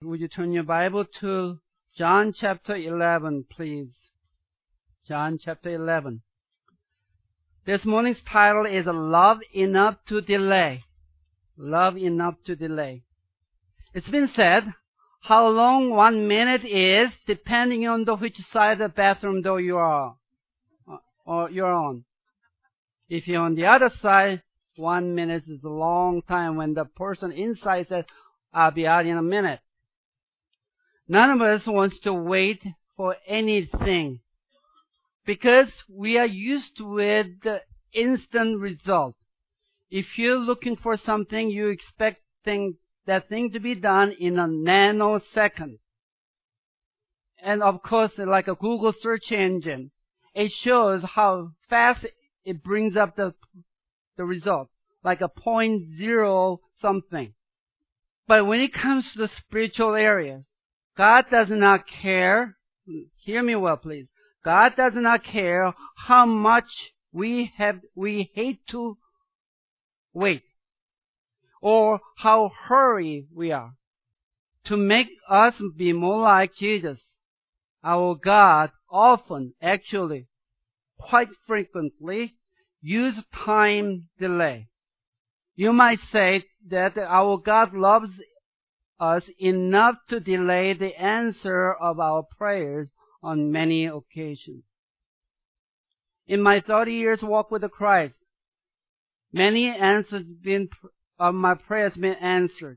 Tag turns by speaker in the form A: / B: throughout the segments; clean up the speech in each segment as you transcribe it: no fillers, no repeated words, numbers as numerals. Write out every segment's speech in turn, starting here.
A: Would you turn your Bible to John chapter 11, please? John chapter 11. This morning's title is Love Enough to Delay. Love Enough to Delay. It's been said how long 1 minute is depending on which side of the bathroom door you are or you're on. If you're on the other side, 1 minute is a long time when the person inside says, I'll be out in a minute. None of us wants to wait for anything because we are used with the instant result. If you're looking for something, you expect that thing to be done in a nanosecond. And of course, like a Google search engine, it shows how fast it brings up the result, like a 0.0 something. But when it comes to the spiritual areas, God does not care. Hear me well, please. God does not care how much we hate to wait or how hurry we are. To make us be more like Jesus, our God often, actually, quite frequently, use time delay. You might say that our God loves us enough to delay the answer of our prayers on many occasions. In my 30 years walk with Christ, many answers of my prayers been answered.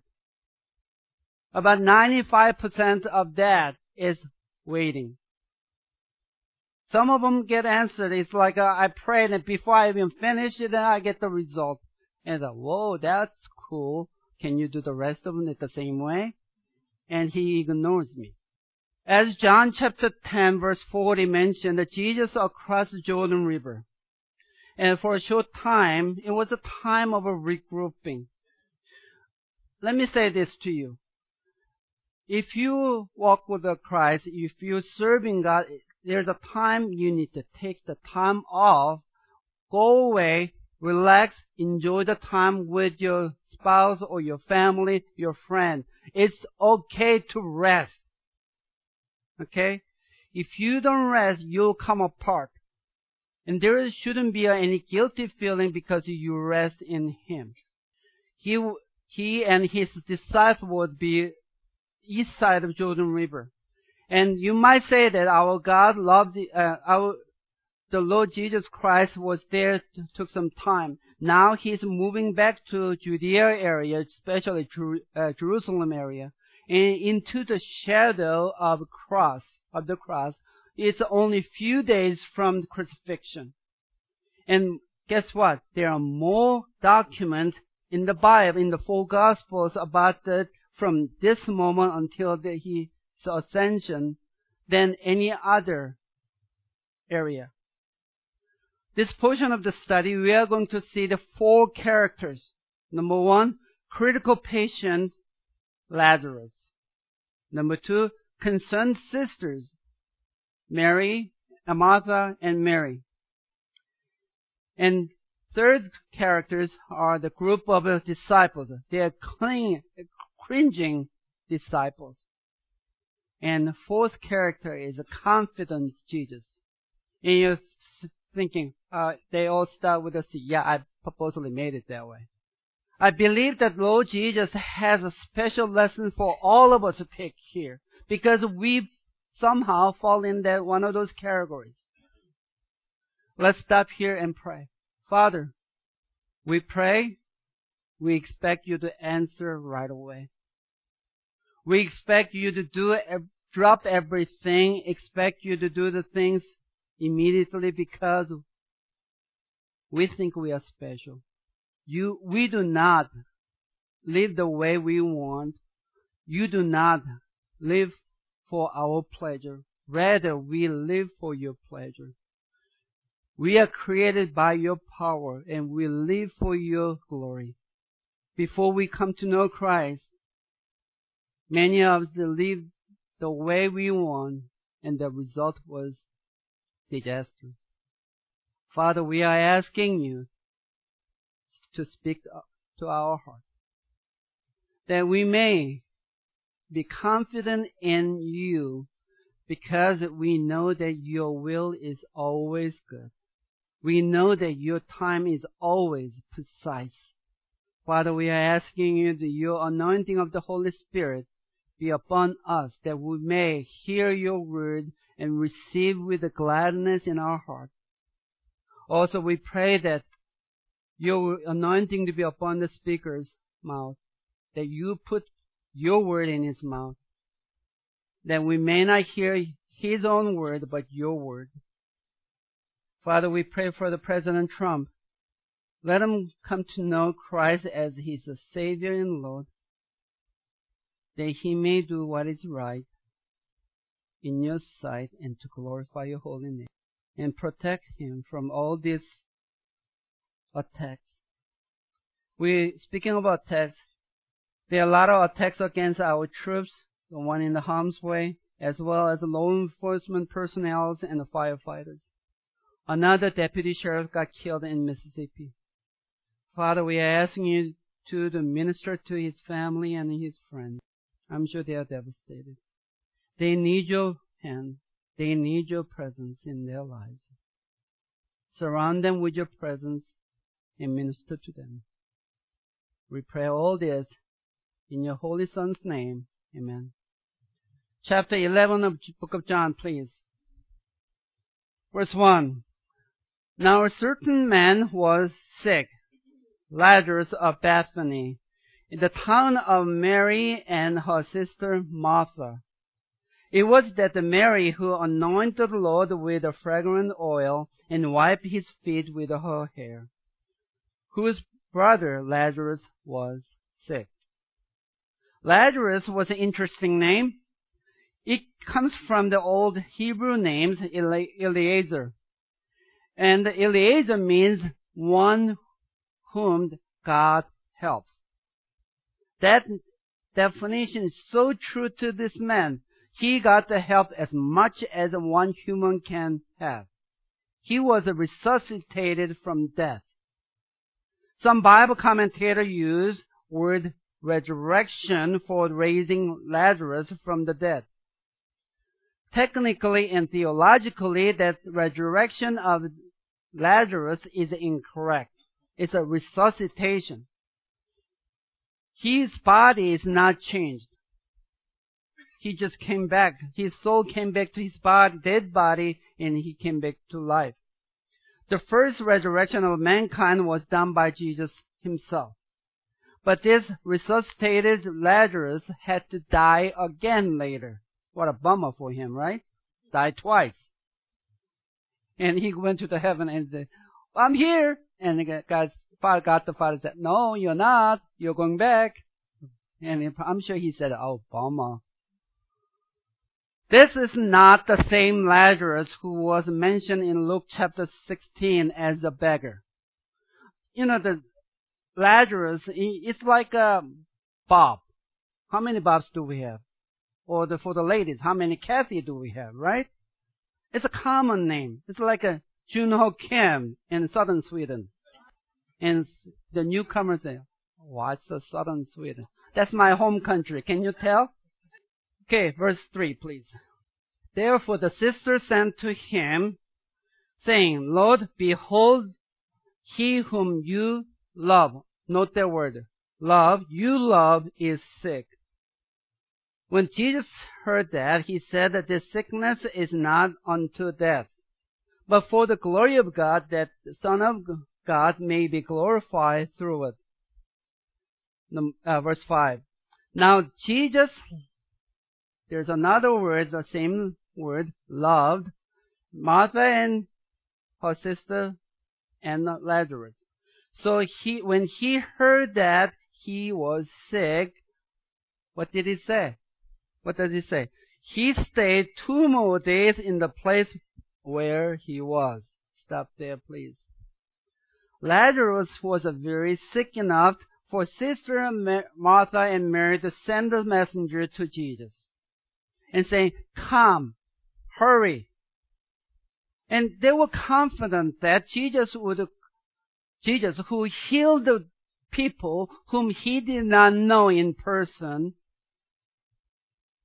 A: About 95% of that is waiting. Some of them get answered. It's like I prayed and before I even finish it, then I get the result. And I thought, whoa, that's cool. Can you do the rest of them the same way? And he ignores me. As John chapter 10 verse 40 mentioned, that Jesus across the Jordan River. And for a short time, it was a time of a regrouping. Let me say this to you. If you walk with Christ, if you're serving God, there's a time you need to take the time off, go away, relax, enjoy the time with your spouse or your family, your friend. It's okay to rest. Okay? If you don't rest, you'll come apart. And there shouldn't be any guilty feeling because you rest in Him. He and His disciples would be east side of Jordan River. And you might say that our God loved the Lord Jesus Christ was there, took some time. Now He's moving back to Judea area, especially Jerusalem area, and into the shadow of the cross. It's only a few days from the crucifixion. And guess what? There are more documents in the Bible, in the four Gospels, about that from this moment until His ascension than any other area. This portion of the study, we are going to see the four characters. Number one, critical patient Lazarus. Number two, concerned sisters, Martha and Mary. And third characters are the group of disciples. They are cringing disciples. And the fourth character is a confident Jesus. And you're thinking, they all start with a C. Yeah, I purposely made it that way. I believe that Lord Jesus has a special lesson for all of us to take here because we somehow fall in that one of those categories. Let's stop here and pray. Father, we pray. We expect you to answer right away. We expect you to drop everything, expect you to do the things immediately because we think we are special. We do not live the way we want. You do not live for our pleasure. Rather, we live for your pleasure. We are created by your power and we live for your glory. Before we come to know Christ, many of us live the way we want and the result was disaster. Father, we are asking you to speak to our heart, that we may be confident in you because we know that your will is always good. We know that your time is always precise. Father, we are asking you that your anointing of the Holy Spirit be upon us, that we may hear your word and receive with the gladness in our heart. Also, we pray that your anointing to be upon the speaker's mouth, that you put your word in his mouth, that we may not hear his own word, but your word. Father, we pray for the President Trump. Let him come to know Christ as his Savior and Lord, that he may do what is right in your sight and to glorify your holy name, and protect him from all these attacks. Speaking about attacks, there are a lot of attacks against our troops, the one in the harm's way, as well as law enforcement personnel and the firefighters. Another deputy sheriff got killed in Mississippi. Father, we are asking you to minister to his family and his friends. I'm sure they are devastated. They need your hand. They need your presence in their lives. Surround them with your presence and minister to them. We pray all this in your Holy Son's name. Amen. Chapter 11 of the book of John, please. Verse 1. Now a certain man was sick, Lazarus of Bethany, in the town of Mary and her sister Martha. It was that Mary who anointed the Lord with a fragrant oil and wiped his feet with her hair, whose brother Lazarus was sick. Lazarus was an interesting name. It comes from the old Hebrew names Eliezer. And Eliezer means one whom God helps. That definition is so true to this man. He got the help as much as one human can have. He was resuscitated from death. Some Bible commentators use word resurrection for raising Lazarus from the dead. Technically and theologically, that resurrection of Lazarus is incorrect. It's a resuscitation. His body is not changed. He just came back. His soul came back to his dead body, and he came back to life. The first resurrection of mankind was done by Jesus himself. But this resuscitated Lazarus had to die again later. What a bummer for him, right? Died twice. And he went to the heaven and said, I'm here. And God the Father said, no, you're not. You're going back. And I'm sure he said, oh, bummer. This is not the same Lazarus who was mentioned in Luke chapter 16 as a beggar. You know, the Lazarus, it's like a Bob. How many Bobs do we have? Or for the ladies, how many Kathy do we have, right? It's a common name. It's like a Junho Kim in southern Sweden. And the newcomers say, what's a southern Sweden? That's my home country. Can you tell? Okay, verse 3, please. Therefore the sister sent to him, saying, Lord, behold, he whom you love, note that word, love, you love, is sick. When Jesus heard that, he said that this sickness is not unto death, but for the glory of God, that the Son of God may be glorified through it. Verse 5. Now Jesus, there's another word, the same word, loved Martha and her sister and Lazarus. So when he heard that he was sick, what did he say? What does he say? He stayed 2 more days in the place where he was. Stop there, please. Lazarus was very sick enough for Sister Martha and Mary to send a messenger to Jesus and say, come, hurry. And they were confident that Jesus, who healed the people whom he did not know in person,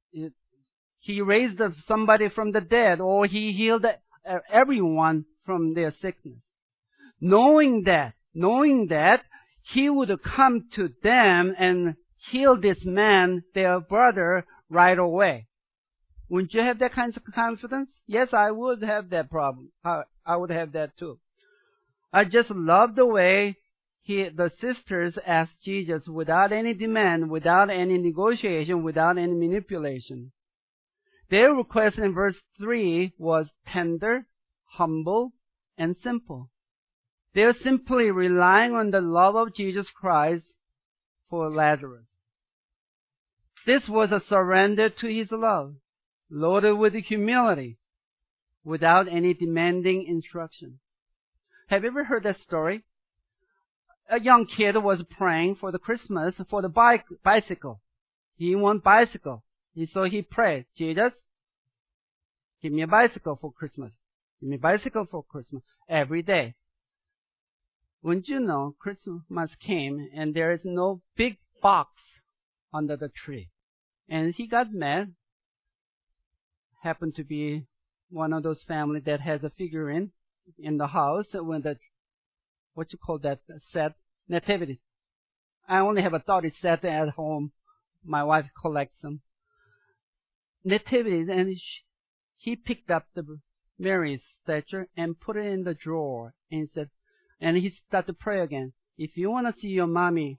A: He raised somebody from the dead, or he healed everyone from their sickness. Knowing that he would come to them and heal this man, their brother, right away. Wouldn't you have that kind of confidence? Yes, I would have that problem. I would have that too. I just love the way the sisters asked Jesus without any demand, without any negotiation, without any manipulation. Their request in verse 3 was tender, humble, and simple. They're simply relying on the love of Jesus Christ for Lazarus. This was a surrender to his love, loaded with humility, without any demanding instruction. Have you ever heard that story? A young kid was praying for the Christmas for the bicycle. He wants bicycle. So he prayed, Jesus, give me a bicycle for Christmas. Give me a bicycle for Christmas every day. Wouldn't you know, Christmas came and there is no big box under the tree. And he got mad. Happened to be one of those families that has a figurine in the house when what you call that set, nativity. I only have a 30 set at home. My wife collects them. Nativities, and he picked up the Mary's statue and put it in the drawer, and he said, and he started to pray again. If you want to see your mommy,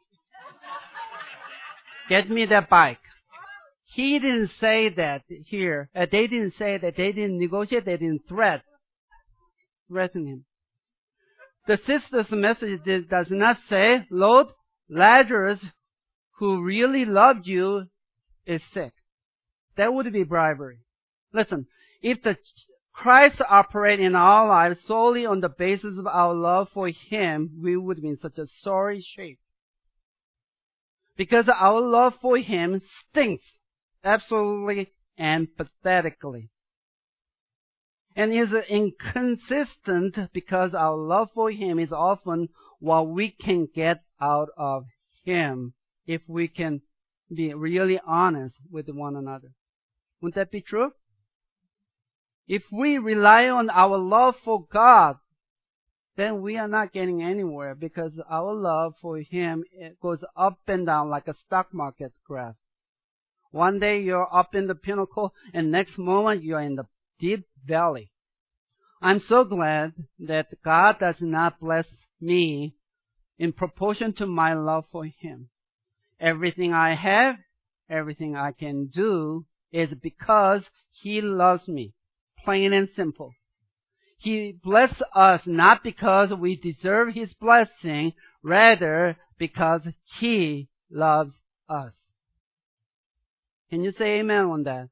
A: get me that bike. He didn't say that here. They didn't say that. They didn't negotiate. They didn't threaten him. The sister's message does not say, Lord, Lazarus, who really loved you, is sick. That would be bribery. Listen, if the Christ operated in our lives solely on the basis of our love for him, we would be in such a sorry shape. Because our love for him stinks absolutely and pathetically. And is inconsistent because our love for him is often what we can get out of him if we can be really honest with one another. Wouldn't that be true? If we rely on our love for God, then we are not getting anywhere because our love for him, it goes up and down like a stock market graph. One day you're up in the pinnacle and next moment you're in the deep valley. I'm so glad that God does not bless me in proportion to my love for him. Everything I have, everything I can do is because he loves me. Plain and simple. He blesses us not because we deserve his blessing, rather because he loves us. Can you say amen on that?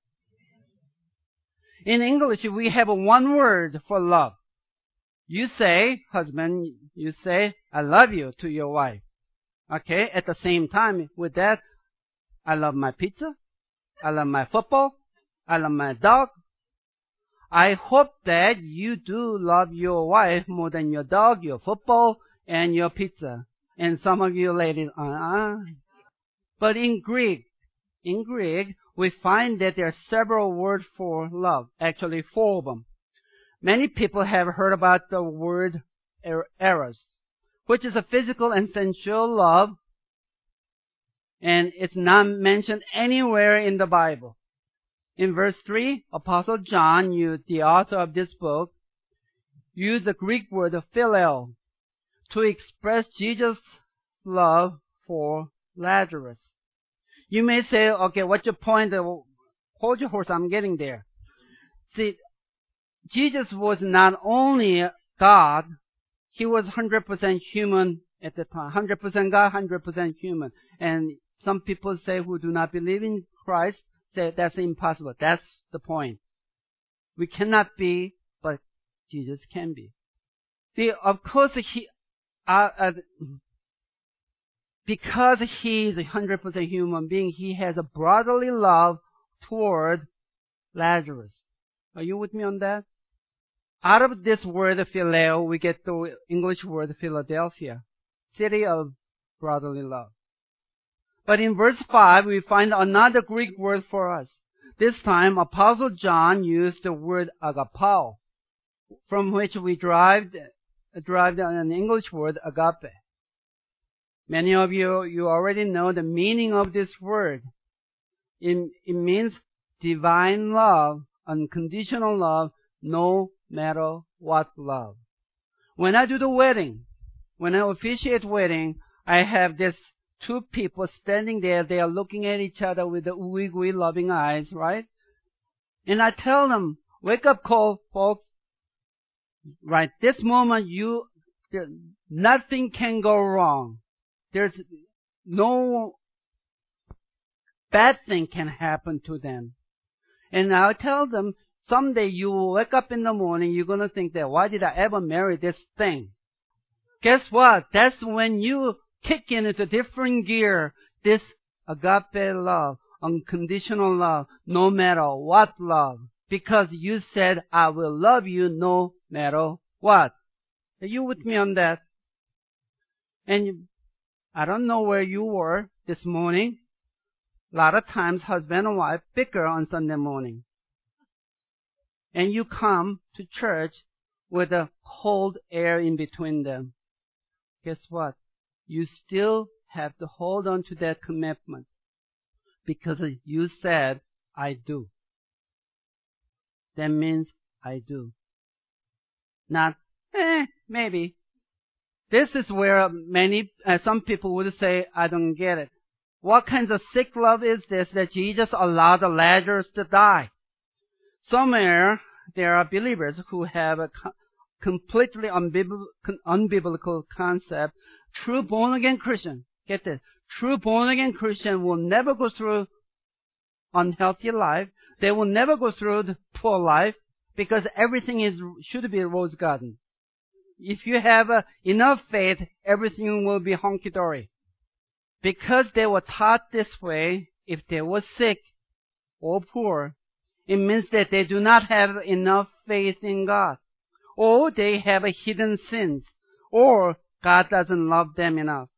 A: In English, we have one word for love. You say, husband, you say, I love you to your wife. Okay? At the same time, with that, I love my pizza. I love my football. I love my dog. I hope that you do love your wife more than your dog, your football, and your pizza. And some of you ladies, But in Greek, we find that there are several words for love. Actually, 4 of them. Many people have heard about the word eros, which is a physical and sensual love, and it's not mentioned anywhere in the Bible. In verse 3, Apostle John, the author of this book, used the Greek word phileo to express Jesus' love for Lazarus. You may say, okay, what's your point? Hold your horse, I'm getting there. See, Jesus was not only God, he was 100% human at the time. 100% God, 100% human. And some people say who do not believe in Christ, say that's impossible. That's the point. We cannot be, but Jesus can be. See, of course, because he is a 100% human being, he has a brotherly love toward Lazarus. Are you with me on that? Out of this word phileo, we get the English word Philadelphia, city of brotherly love. But in verse 5, we find another Greek word for us. This time, Apostle John used the word agapao, from which we derived an English word agape. Many of you already know the meaning of this word. It means divine love, unconditional love, no matter what love. When I do the wedding, when I officiate wedding, I have these two people standing there. They are looking at each other with the ooey-gooey loving eyes, right? And I tell them, wake up call, folks. Right, this moment nothing can go wrong. There's no bad thing can happen to them. And I'll tell them, someday you will wake up in the morning, you're going to think that, why did I ever marry this thing? Guess what? That's when you kick into different gear, this agape love, unconditional love, no matter what love. Because you said, I will love you no matter what. Are you with me on that? And I don't know where you were this morning. A lot of times husband and wife bicker on Sunday morning. And you come to church with a cold air in between them. Guess what? You still have to hold on to that commitment. Because you said, I do. That means I do. Not, maybe. This is where some people would say, I don't get it. What kind of sick love is this that Jesus allowed the Lazarus to die? Somewhere there are believers who have a completely unbiblical concept. True born-again Christian, get this, true born-again Christian will never go through unhealthy life. They will never go through the poor life because everything should be a rose garden. If you have enough faith, everything will be hunky-dory. Because they were taught this way, if they were sick or poor, it means that they do not have enough faith in God. Or they have hidden sins. Or God doesn't love them enough.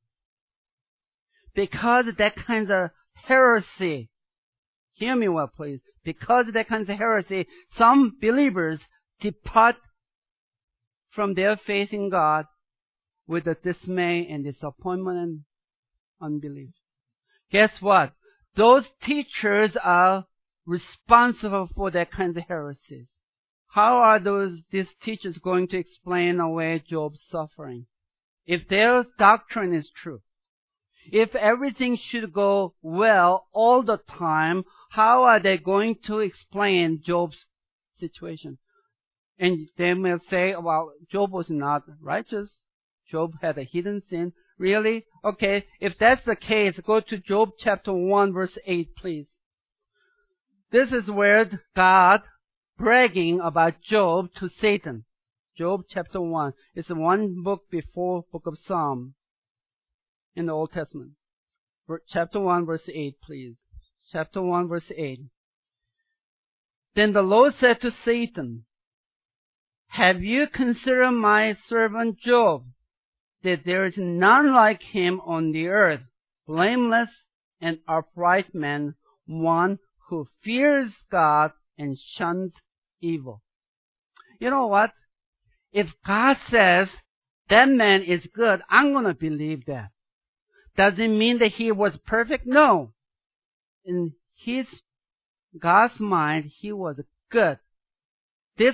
A: Because that kind of heresy, hear me well please, because of that kind of heresy, some believers depart from their faith in God with a dismay and disappointment and unbelief. Guess what? Those teachers are responsible for that kind of heresies. How are these teachers going to explain away Job's suffering? If their doctrine is true, if everything should go well all the time, how are they going to explain Job's situation? And they may say, well, Job was not righteous. Job had a hidden sin. Really? Okay, if that's the case, go to Job chapter 1 verse 8, please. This is where God bragging about Job to Satan. Job chapter 1. It's one book before book of Psalm in the Old Testament. Chapter 1 verse 8, please. Chapter 1 verse 8. Then the Lord said to Satan, have you considered my servant Job, that there is none like him on the earth, blameless and upright man, one who fears God and shuns evil? You know what? If God says that man is good, I'm going to believe that. Does it mean that he was perfect? No. In God's mind, he was good. This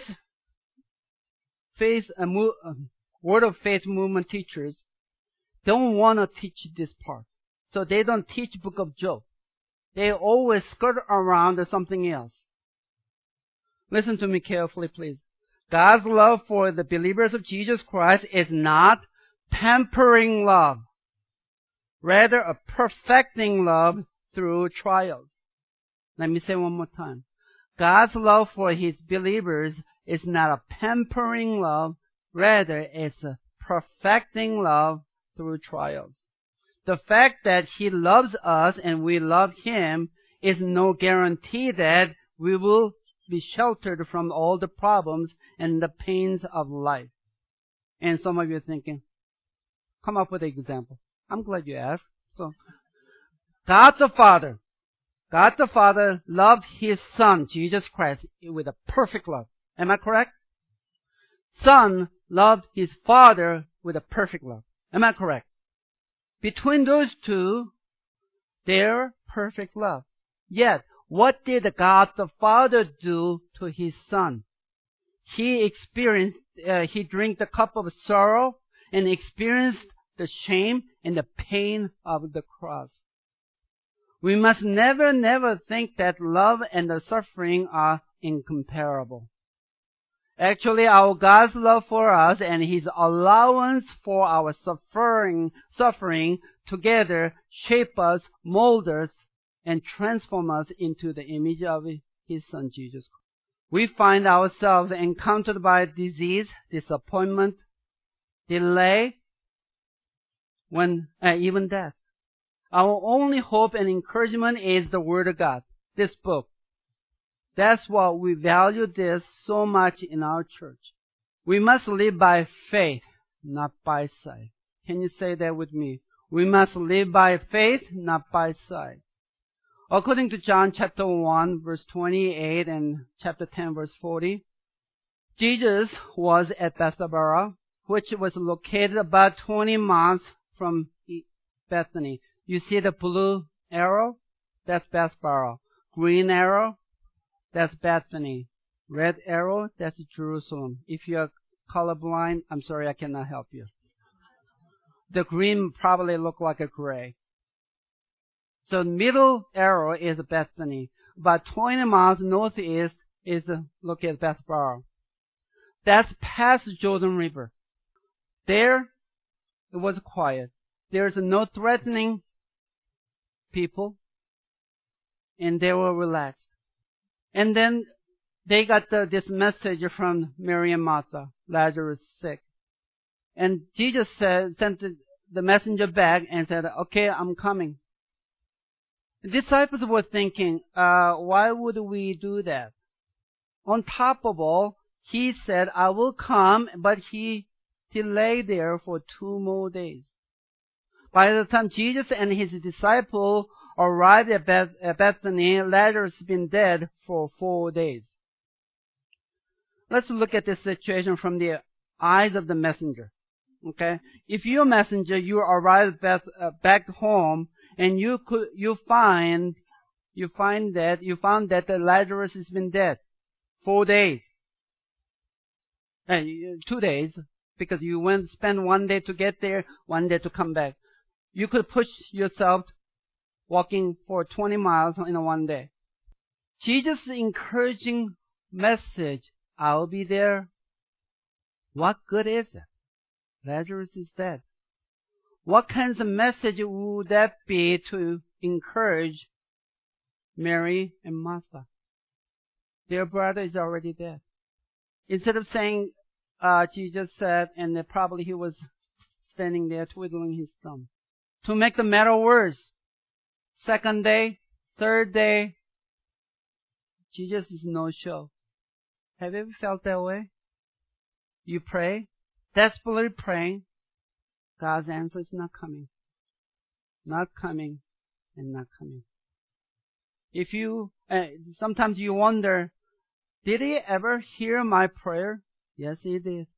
A: Word of Faith movement teachers don't want to teach this part. So they don't teach book of Job. They always skirt around something else. Listen to me carefully, please. God's love for the believers of Jesus Christ is not pampering love. Rather, a perfecting love through trials. Let me say one more time. God's love for His believers is not a pampering love. Rather, it's a perfecting love through trials. The fact that He loves us and we love Him is no guarantee that we will be sheltered from all the problems and the pains of life. And some of you are thinking, come up with an example. I'm glad you asked. So, God the Father God the Father loved His Son, Jesus Christ, with a perfect love. Am I correct? Son loved His Father with a perfect love. Am I correct? Between those two, they're perfect love. Yet, what did God the Father do to His Son? He drank the cup of sorrow and experienced the shame and the pain of the cross. We must never think that love and the suffering are incomparable. Actually, our God's love for us and His allowance for our suffering together shape us, mold us, and transform us into the image of His Son, Jesus Christ. We find ourselves encountered by disease, disappointment, delay, even death. Our only hope and encouragement is the Word of God, this book. That's why we value this so much in our church. We must live by faith, not by sight. Can you say that with me? We must live by faith, not by sight. According to John chapter 1, verse 28 and chapter 10, verse 40, Jesus was at Bethabara, which was located about 20 miles from Bethany. You see the blue arrow? That's Bethabara. Green arrow? That's Bethany. Red arrow? That's Jerusalem. If you're colorblind, I'm sorry, I cannot help you. The green probably look like a gray. So middle arrow is Bethany. About 20 miles northeast is located Bethabara. That's past Jordan River. There, it was quiet. There's no threatening people, and they were relaxed. And then they got this message from Mary and Martha, Lazarus is sick. And Jesus sent the messenger back and said, okay, I'm coming. The disciples were thinking, why would we do that? On top of all, He said, I will come, but He delayed there for 2 more days. By the time Jesus and His disciple arrived at Bethany, Lazarus had been dead for 4 days. Let's look at this situation from the eyes of the messenger. Okay, if you're a messenger, you arrive back home, and you found that Lazarus has been dead 4 days, 2 days, because you spend 1 day to get there, 1 day to come back. You could push yourself walking for 20 miles in 1 day. Jesus' encouraging message, I'll be there. What good is it? Lazarus is dead. What kind of message would that be to encourage Mary and Martha? Their brother is already dead. Instead of saying, Jesus said, and probably he was standing there twiddling his thumb. To make the matter worse, 2nd day, 3rd day, Jesus is no show. Have you ever felt that way? You pray, desperately praying, God's answer is not coming. Not coming and not coming. If you, sometimes you wonder, did He ever hear my prayer? Yes, He did.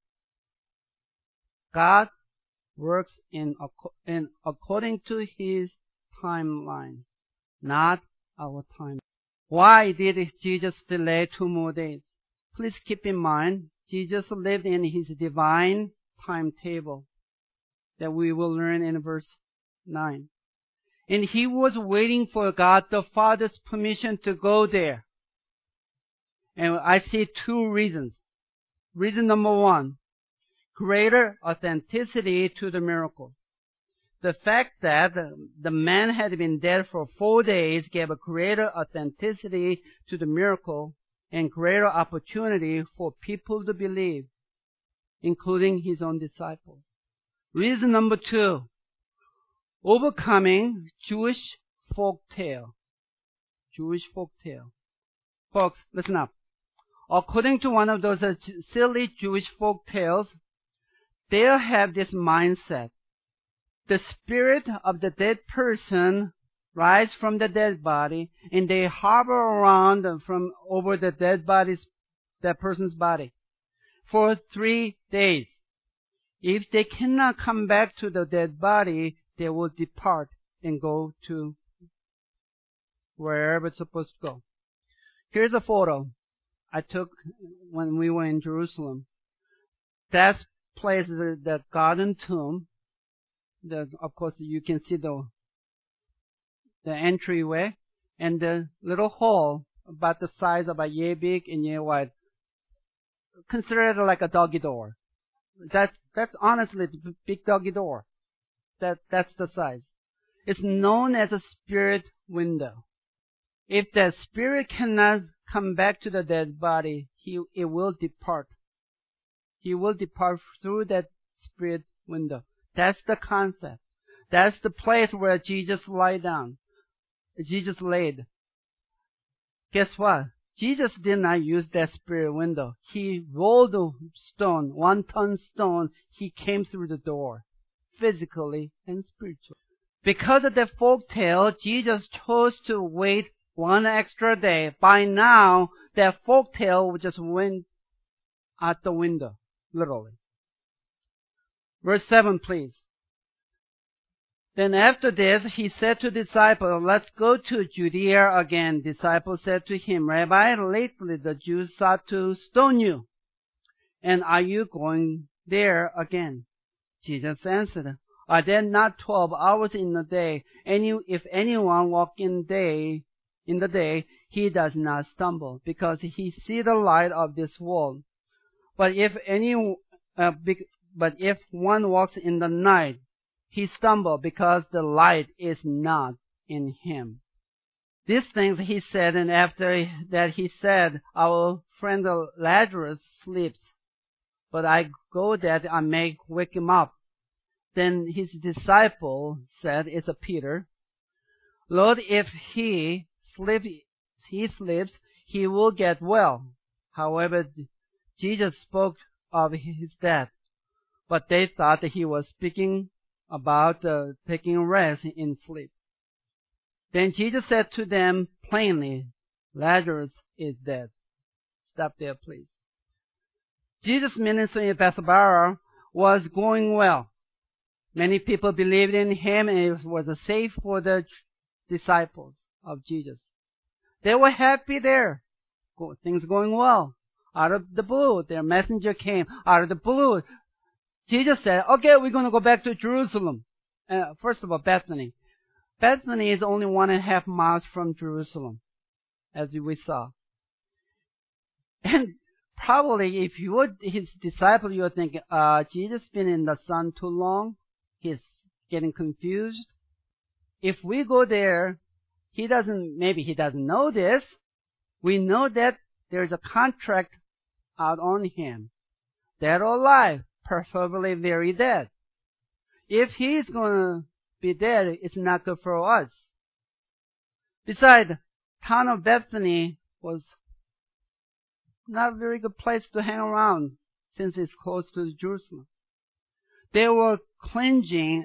A: God works in according to His timeline, not our time. Why did Jesus delay 2 more days? Please keep in mind, Jesus lived in His divine timetable that we will learn in verse 9. And He was waiting for God the Father's permission to go there. And I see 2 reasons. Reason number 1, greater authenticity to the miracles. The fact that the man had been dead for 4 days gave a greater authenticity to the miracle and greater opportunity for people to believe, including His own disciples. Reason number 2, overcoming Jewish folktale. Jewish folktale. Folks, listen up. According to one of those silly Jewish folktales, they'll have this mindset. The spirit of the dead person rise from the dead body, and they hover around from over the that person's body for 3 days. If they cannot come back to the dead body, they will depart and go to wherever it's supposed to go. Here's a photo I took when we were in Jerusalem. That place is the garden tomb. Of course, you can see the entryway and the little hole about the size of a yay big and yay wide. Consider it like a doggy door. That's honestly the big doggy door. That's the size. It's known as a spirit window. If that spirit cannot come back to the dead body, it will depart. He will depart through that spirit window. That's the concept. That's the place where Jesus laid. Guess what? Jesus did not use that spirit window. He rolled the stone, 1-ton stone. He came through the door, physically and spiritually. Because of that folk tale, Jesus chose to wait 1 extra day. By now, that folk tale just went out the window, literally. Verse 7, please. Then after this, he said to disciples, let's go to Judea again. Disciples said to him, Rabbi, lately the Jews sought to stone you. And are you going there again? Jesus answered, are there not 12 hours in the day? If anyone walk in the day, he does not stumble, because he sees the light of this world. But if one walks in the night, he stumbles because the light is not in him. These things he said, and after that he said, our friend Lazarus sleeps, but I go that I may wake him up. Then his disciple said, it's Peter, Lord, if he sleeps, he will get well. However, Jesus spoke of his death, but they thought that he was speaking about taking rest in sleep. Then Jesus said to them plainly, Lazarus is dead. Stop there, please. Jesus' ministry in Bethabara was going well. Many people believed in him, and it was safe for the disciples of Jesus. They were happy there. Things going well. Out of the blue, their messenger came. Out of the blue, Jesus said, okay, we're going to go back to Jerusalem. First of all, Bethany. Bethany is only 1.5 miles from Jerusalem, as we saw. And probably if you were his disciple, you would think, Jesus been in the sun too long. He's getting confused. If we go there, maybe he doesn't know this. We know that there's a contract out on him. Dead or alive, preferably very dead. If he's going to be dead, it's not good for us. Besides, town of Bethany was not a very good place to hang around since it's close to Jerusalem. They were cringing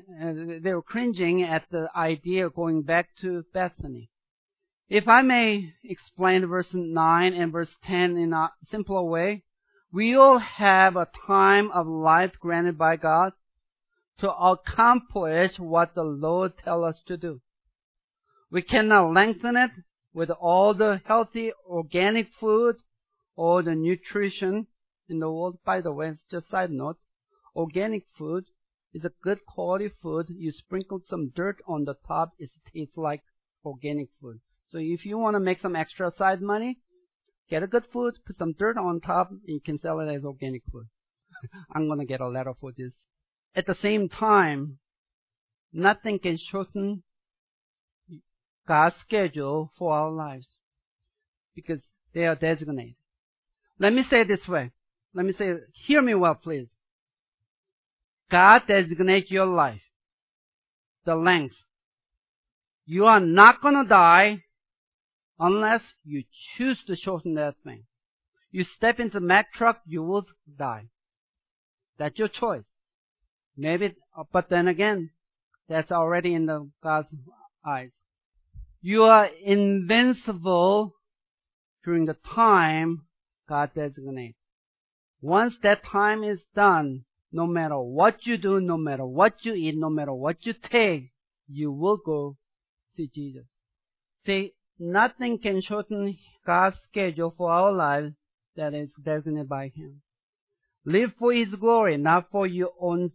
A: at the idea of going back to Bethany. If I may explain verse 9 and verse 10 in a simpler way, we all have a time of life granted by God to accomplish what the Lord tells us to do. We cannot lengthen it with all the healthy organic food or the nutrition in the world. By the way, it's just a side note. Organic food is a good quality food. You sprinkle some dirt on the top, it tastes like organic food. So if you want to make some extra side money, get a good food, put some dirt on top, and you can sell it as organic food. I'm going to get a letter for this. At the same time, nothing can shorten God's schedule for our lives because they are designated. Let me say it this way. Hear me well, please. God designates your life, the length. You are not going to die unless you choose to shorten that thing. You step into the Mack truck, you will die. That's your choice. Maybe, but then again, that's already in God's eyes. You are invincible during the time God designates. Once that time is done, no matter what you do, no matter what you eat, no matter what you take, you will go see Jesus. See, nothing can shorten God's schedule for our lives that is designated by Him. Live for His glory, not for your own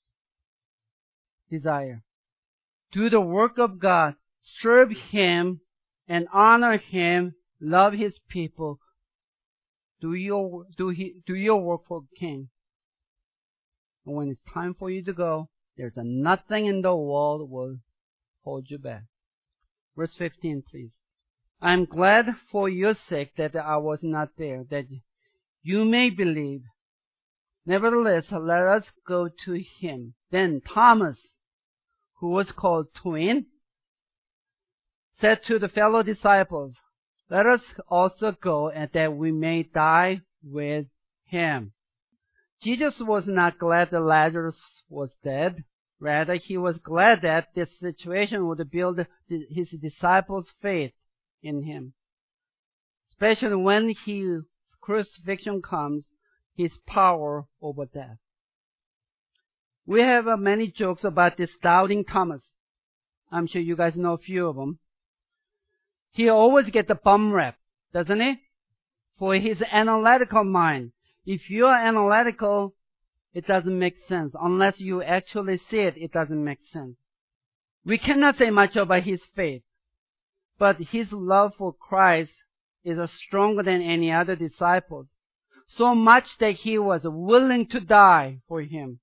A: desire. Do the work of God, serve Him, and honor Him, love His people. Do your work for King. And when it's time for you to go, there's nothing in the world will hold you back. Verse 15, please. I am glad for your sake that I was not there, that you may believe. Nevertheless, let us go to him. Then Thomas, who was called Twin, said to the fellow disciples, let us also go, and that we may die with him. Jesus was not glad that Lazarus was dead. Rather, he was glad that this situation would build his disciples' faith in him. Especially when his crucifixion comes, his power over death. We have many jokes about this doubting Thomas. I'm sure you guys know a few of them. He always gets the bum rap, doesn't he? For his analytical mind. If you are analytical, it doesn't make sense. Unless you actually see it, it doesn't make sense. We cannot say much about his faith, but his love for Christ is stronger than any other disciples. So much that he was willing to die for him.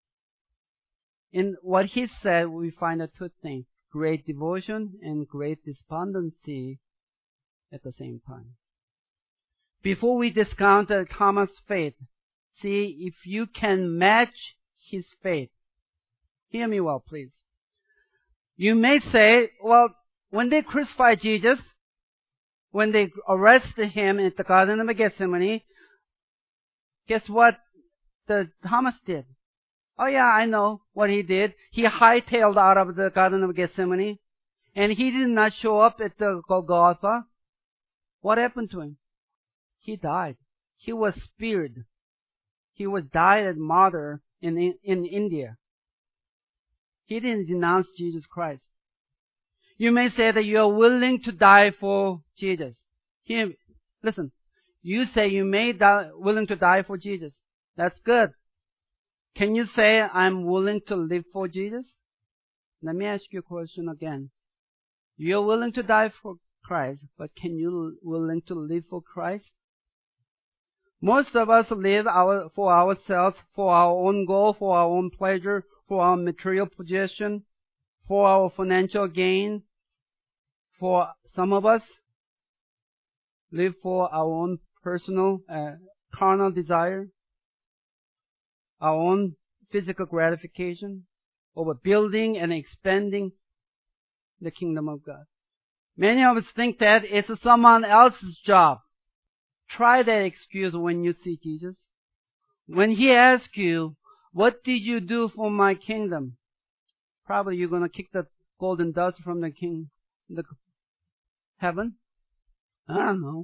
A: In what he said, we find two things. Great devotion and great despondency at the same time. Before we discount Thomas' faith, see if you can match his faith. Hear me well, please. You may say, well, when they crucified Jesus, when they arrested him at the Garden of Gethsemane, guess what Thomas did? Oh yeah, I know what he did. He hightailed out of the Garden of Gethsemane, and he did not show up at the Golgotha. What happened to him? He died. He was speared. He was died as martyr in India. He didn't denounce Jesus Christ. You may say that you are willing to die for Jesus. Here, listen. You say you may willing to die for Jesus. That's good. Can you say, I'm willing to live for Jesus? Let me ask you a question again. You're willing to die for Christ, but can you willing to live for Christ? Most of us live for ourselves, for our own goal, for our own pleasure, for our material possession, for our financial gain. For some of us, live for our own personal, carnal desire, our own physical gratification, over building and expanding the kingdom of God. Many of us think that it's someone else's job. Try that excuse when you see Jesus. When he asks you, what did you do for my kingdom? Probably you're going to kick the golden dust from the heaven. I don't know.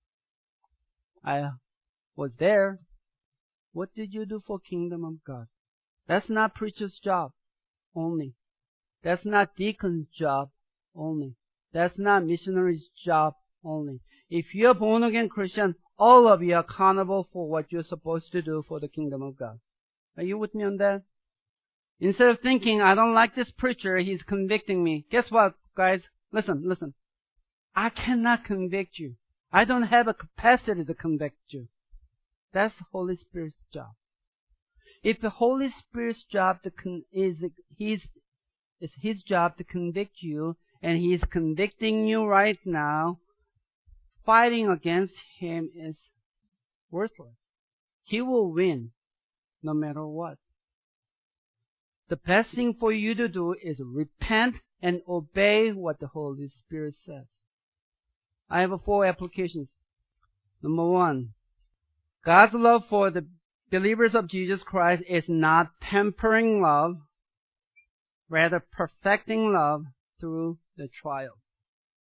A: I was there. What did you do for kingdom of God? That's not preacher's job only. That's not deacon's job only. That's not missionary's job only. If you're born again Christian, all of you are accountable for what you're supposed to do for the kingdom of God. Are you with me on that? Instead of thinking, I don't like this preacher, he's convicting me. Guess what, guys? Listen. I cannot convict you. I don't have a capacity to convict you. That's the Holy Spirit's job. If the Holy Spirit's job is his job to convict you, and he's convicting you right now, fighting against him is worthless. He will win no matter what. The best thing for you to do is repent and obey what the Holy Spirit says. I have 4 applications. Number 1, God's love for the believers of Jesus Christ is not tempering love, rather perfecting love through the trials.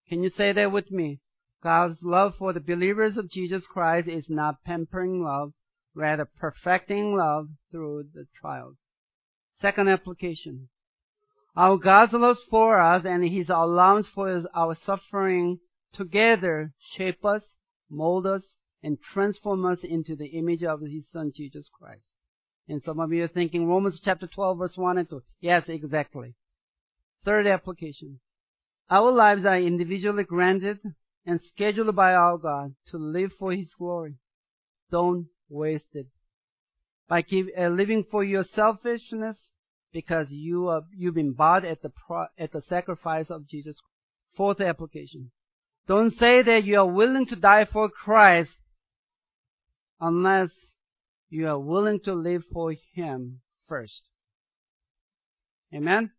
A: Can you say that with me? God's love for the believers of Jesus Christ is not pampering love, rather perfecting love through the trials. Second application. Our God's love for us and His allowance for our suffering together shape us, mold us, and transform us into the image of His Son, Jesus Christ. And some of you are thinking Romans chapter 12, verse 1 and 2. Yes, exactly. Third application. Our lives are individually granted and scheduled by our God to live for His glory. Don't waste it by living for your selfishness, because you've been bought at the sacrifice of Jesus. Fourth application. Don't say that you are willing to die for Christ unless you are willing to live for Him first. Amen?